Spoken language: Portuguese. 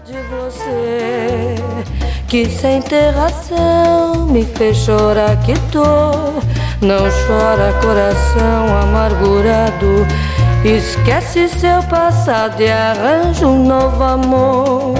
de você, que sem ter razão me fez chorar que dor. Não chora coração amargurado, esquece seu passado e arranja um novo amor.